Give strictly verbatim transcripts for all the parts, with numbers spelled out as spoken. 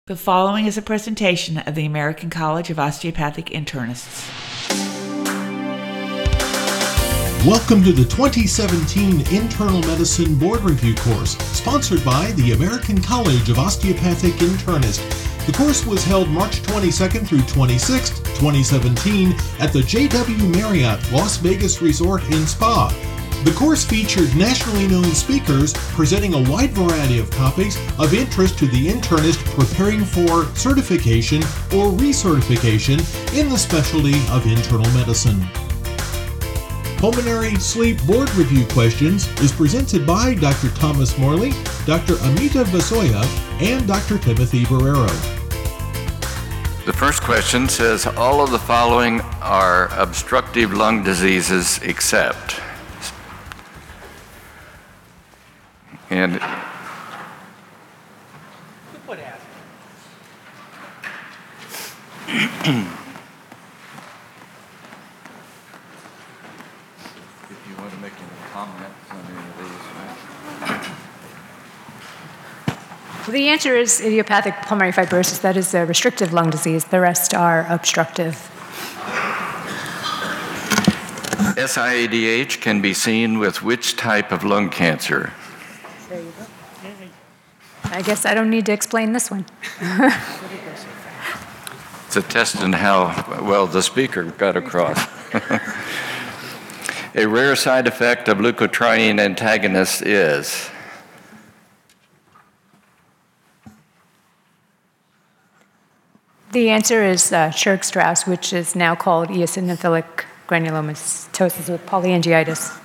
The following is a presentation of the American College of Osteopathic Internists. Welcome to the twenty seventeen Internal Medicine Board Review course, sponsored by the American College of Osteopathic Internists. The course was held March twenty-second through twenty-sixth, twenty seventeen at the J W Marriott Las Vegas Resort and Spa. The course featured nationally known speakers presenting a wide variety of topics of interest to the internist preparing for certification or recertification in the specialty of internal medicine. Pulmonary Sleep Board Review Questions is presented by Doctor Thomas Morley, Doctor Amita Vasoya, and Doctor Timothy Barrero. The first question says, all of the following are obstructive lung diseases except. And What happened? if you want to make any comments on any of these, right? Well, the answer is idiopathic pulmonary fibrosis. That is a restrictive lung disease. The rest are obstructive. S I A D H can be seen with which type of lung cancer? There you go. I guess I don't need to explain this one. It's a test in how well the speaker got across. A rare side effect of leukotriene antagonists is? The answer is uh, Churg-Strauss, which is now called eosinophilic granulomatosis with polyangiitis.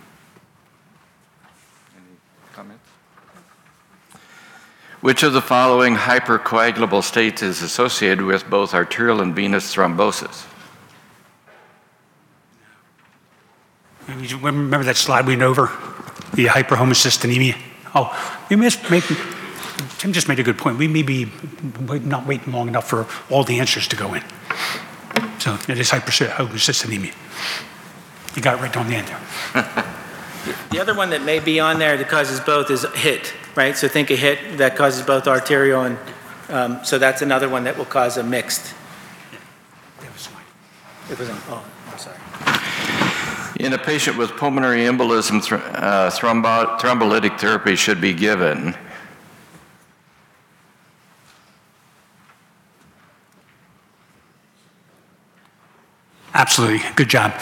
Which of the following hypercoagulable states is associated with both arterial and venous thrombosis? Remember that slide we went over? The hyperhomocystinemia? Oh, we missed making, Tim just made a good point. We may be not waiting long enough for all the answers to go in. So it is hyperhomocystinemia. You got it right on the end there. The other one that may be on there that causes both is H I T, right? So think a H I T that causes both arterial and, um, so that's another one that will cause a mixed. That was fine. It was, oh, I'm sorry. In a patient with pulmonary embolism, th- uh, thrombo- thrombolytic therapy should be given. Absolutely. Good job.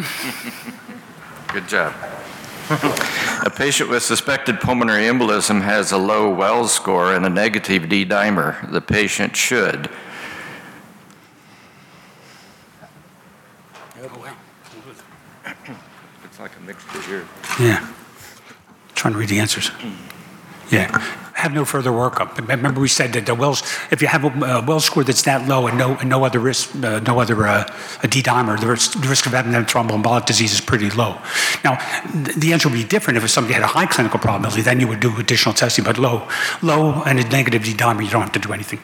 Good job. A patient with suspected pulmonary embolism has a low Wells score and a negative D dimer. The patient should. It's like a mixture here. Yeah. Trying to read the answers. Yeah. Have no further workup. Remember we said that the Wells, if you have a Wells score that's that low and no and no other risk, uh, no other uh, a D dimer, the risk, the risk of having thromboembolic disease is pretty low. Now, the answer would be different if somebody had a high clinical probability. Then you would do additional testing, but low, low and a negative D dimer, you don't have to do anything.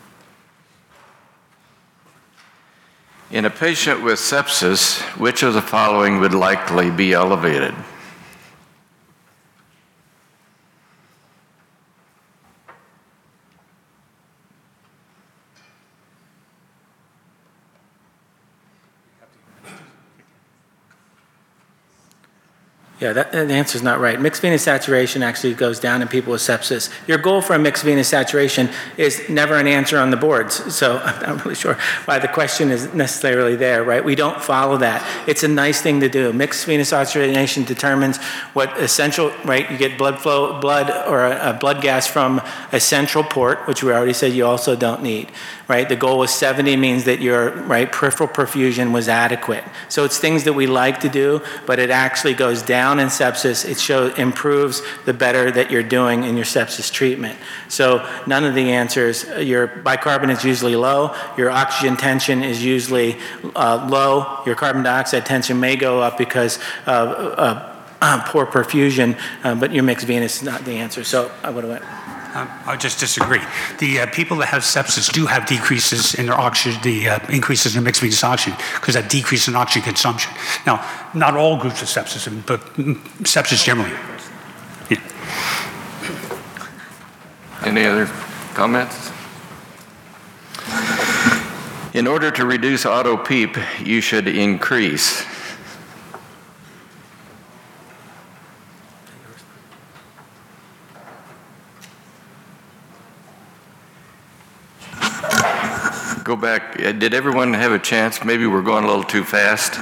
In a patient with sepsis, which of the following would likely be elevated? Yeah, that, the answer is not right. Mixed venous saturation actually goes down in people with sepsis. Your goal for a mixed venous saturation is never an answer on the boards. So I'm not really sure why the question is necessarily there, right? We don't follow that. It's a nice thing to do. Mixed venous saturation determines what essential, right? You get blood flow, blood or a, a blood gas from a central port, which we already said you also don't need, right? The goal was seventy means that your right peripheral perfusion was adequate. So it's things that we like to do, but it actually goes down in sepsis. It shows improves the better that you're doing in your sepsis treatment. So none of the answers. Your bicarbonate is usually low. Your oxygen tension is usually uh, low. Your carbon dioxide tension may go up because of uh, uh, poor perfusion, uh, but your mixed venous is not the answer. So I would have went. Um, I just disagree. The uh, people that have sepsis do have decreases in their oxygen, the uh, increases in mixed venous oxygen, because that decrease in oxygen consumption. Now, not all groups of sepsis, but sepsis generally. Yeah. Any other comments? In order to reduce auto PEEP, you should increase. Go back. Did everyone have a chance? Maybe we're going a little too fast.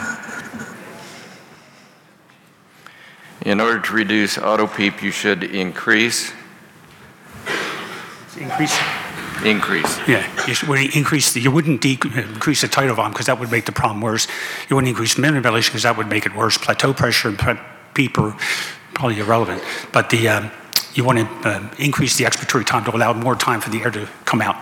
In order to reduce auto PEEP, you should increase. Increase. Increase. Yeah, you should increase. The, you wouldn't de- increase the tidal volume because that would make the problem worse. You wouldn't increase minimum ventilation because that would make it worse. Plateau pressure and PEEP are probably irrelevant. But the um, you want to uh, increase the expiratory time to allow more time for the air to come out.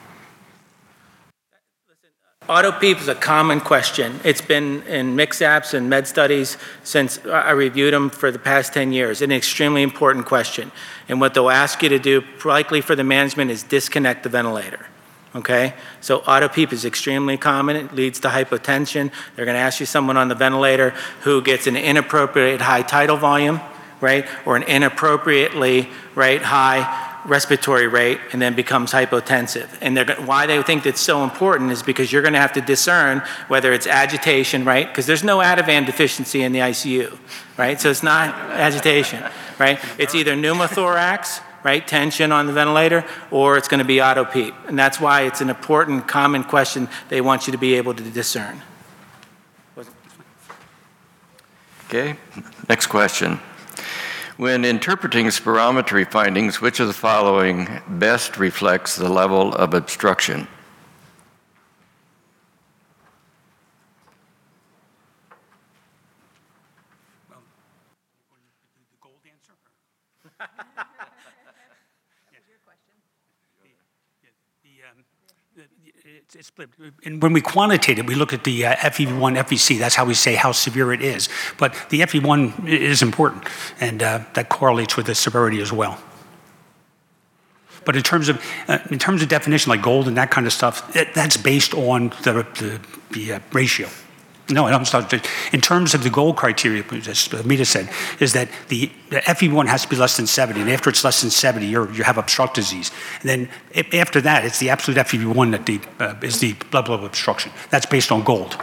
Auto PEEP is a common question. It's been in mixed apps and med studies since I reviewed them for the past ten years. An extremely important question. And what they'll ask you to do, likely for the management, is disconnect the ventilator. Okay? So auto PEEP is extremely common. It leads to hypotension. They're going to ask you someone on the ventilator who gets an inappropriate high tidal volume, right? Or an inappropriately, right, high respiratory rate, and then becomes hypotensive. And they're, why they think that's so important is because you're going to have to discern whether it's agitation, right? Because there's no Ativan deficiency in the I C U, right? So it's not agitation, right? It's either pneumothorax, right, tension on the ventilator, or it's going to be auto PEEP. And that's why it's an important, common question they want you to be able to discern. Okay, next question. When interpreting spirometry findings, which of the following best reflects the level of obstruction? Well, the gold answer? It's, it's split. And when we quantitate it, we look at the uh, F E V one, F V C. That's how we say how severe it is. But the F E V one is important, and uh, that correlates with the severity as well. But in terms of uh, in terms of definition, like gold and that kind of stuff, it, that's based on the the, the uh, ratio. No, I'm sorry. In terms of the gold criteria, as Mita said, is that the, the F E V one has to be less than seventy, and after it's less than seventy, you're, you have obstructive disease. And then if, after that, it's the absolute F E V one that the, uh, is the level of obstruction. That's based on gold.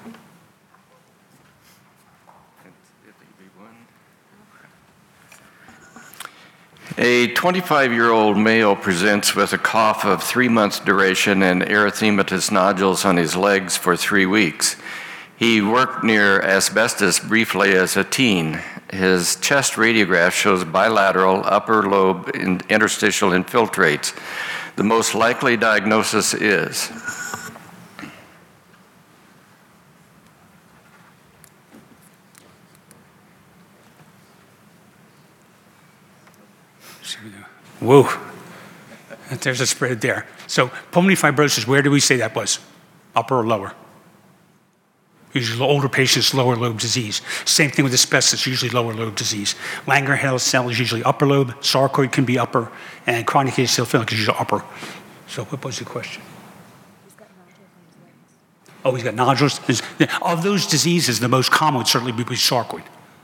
A twenty-five-year-old male presents with a cough of three months duration and erythematous nodules on his legs for three weeks. He worked near asbestos briefly as a teen. His chest radiograph shows bilateral upper lobe interstitial infiltrates. The most likely diagnosis is? Whoa, there's a spread there. So pulmonary fibrosis, where do we say that was? Upper or lower? Usually older patients, lower lobe disease. Same thing with asbestos, usually lower lobe disease. Langerhans cell is usually upper lobe, sarcoid can be upper, and chronic eosinophilic is usually upper. So what was the question? Oh, he's got nodules. Of those diseases, the most common would certainly be sarcoid.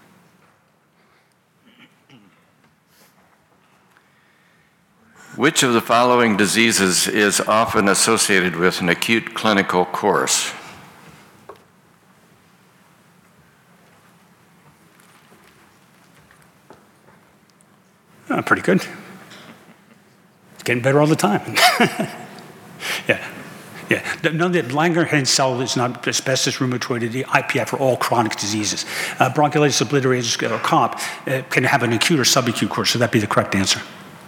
Which of the following diseases is often associated with an acute clinical course? Oh, pretty good. It's getting better all the time. yeah. Yeah, none of the Langerhans cell is not asbestos, rheumatoid, I P F are all chronic diseases. Uh, bronchiolitis obliterative or C O P uh, can have an acute or subacute course, so that'd be the correct answer.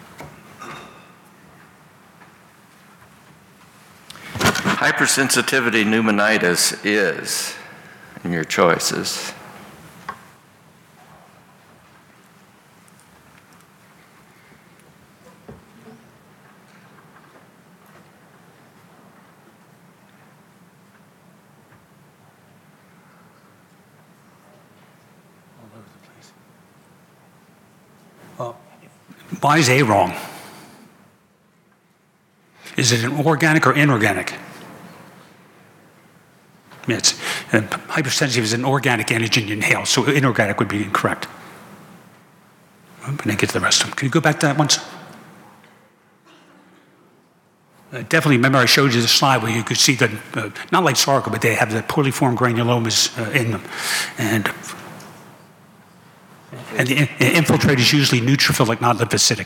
Hypersensitivity pneumonitis is, in your choices. Well, why is A wrong? Is it an organic or inorganic? Yeah, it's, uh, hypersensitive is an organic antigen you inhale, so inorganic would be incorrect. I'm going to get to the rest of them. Can you go back to that once? Uh, Definitely, remember I showed you the slide where you could see the, uh, not like sarca, but they have the poorly formed granulomas uh, in them. And, and the in- infiltrate is usually neutrophilic, not lymphocytic.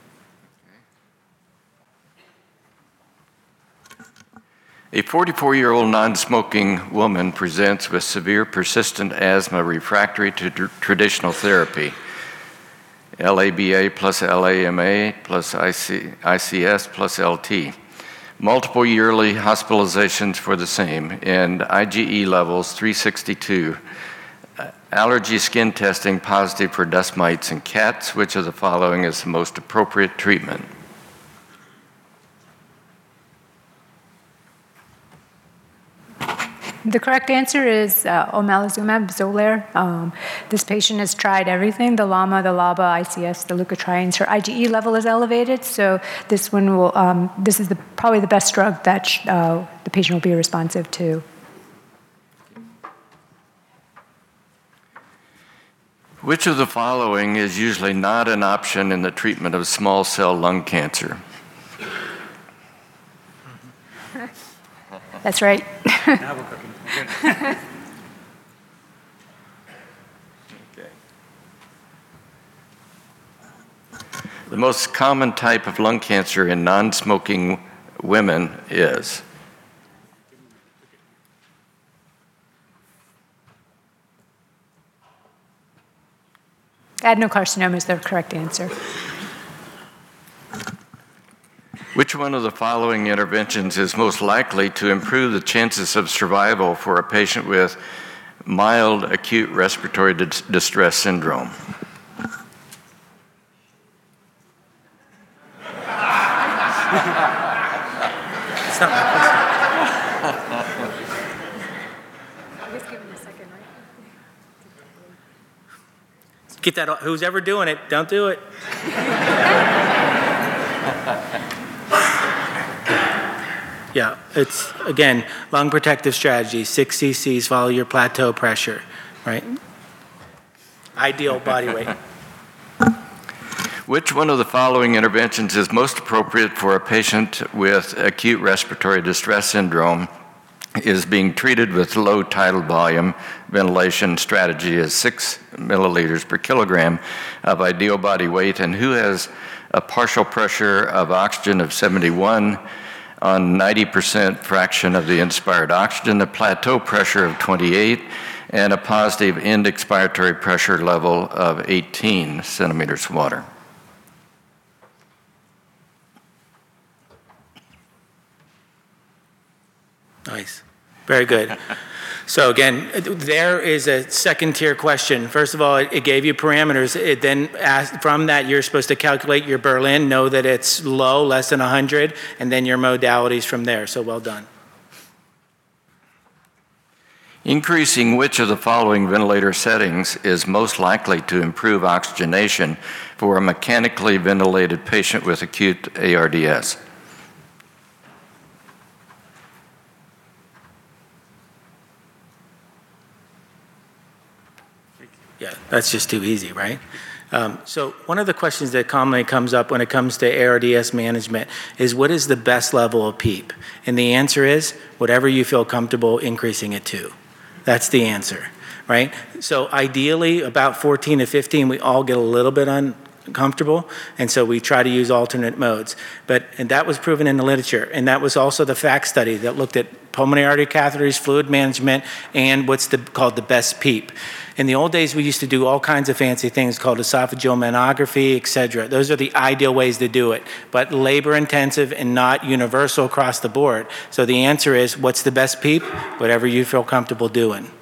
A forty-four-year-old non-smoking woman presents with severe persistent asthma refractory to tr- traditional therapy. L A B A plus L A M A plus I C, I C S plus L T. Multiple yearly hospitalizations for the same, and IgE levels three sixty-two. Allergy skin testing positive for dust mites in cats. Which of the following is the most appropriate treatment? The correct answer is uh, omalizumab, Xolair. Um, this patient has tried everything, the LAMA, the LABA, I C S, the leukotrienes. Her IgE level is elevated, so this one will, um, this is the, probably the best drug that sh- uh, the patient will be responsive to. Which of the following is usually not an option in the treatment of small cell lung cancer? That's right. Now we're cooking. Okay. The most common type of lung cancer in non-smoking women is? Adenocarcinoma is the correct answer. Which one of the following interventions is most likely to improve the chances of survival for a patient with mild acute respiratory dis- distress syndrome? It's not my question. Get that, who's ever doing it, don't do it. Yeah, it's, again, lung protective strategy, six cc's, follow your plateau pressure, right? Ideal body weight. Which one of the following interventions is most appropriate for a patient with acute respiratory distress syndrome? Is being treated with low tidal volume ventilation strategy is six milliliters per kilogram of ideal body weight, and who has a partial pressure of oxygen of seventy-one on ninety percent fraction of the inspired oxygen, a plateau pressure of twenty-eight, and a positive end expiratory pressure level of eighteen centimeters of water. Nice. Very good. So again, there is a second tier question. First of all, it, it gave you parameters. It then asked, from that, you're supposed to calculate your Berlin, know that it's low, less than one hundred, and then your modalities from there. So well done. Increasing which of the following ventilator settings is most likely to improve oxygenation for a mechanically ventilated patient with acute A R D S? Yeah, that's just too easy, right? Um, so one of the questions that commonly comes up when it comes to A R D S management is, what is the best level of PEEP? And the answer is whatever you feel comfortable increasing it to. That's the answer, right? So ideally, about fourteen to fifteen, we all get a little bit uncomfortable, and so we try to use alternate modes. But and that was proven in the literature, and that was also the FACT study that looked at pulmonary artery catheters, fluid management, and what's the, called the best PEEP. In the old days, we used to do all kinds of fancy things called esophageal manography, et cetera. Those are the ideal ways to do it, but labor intensive and not universal across the board. So the answer is, what's the best PEEP? Whatever you feel comfortable doing.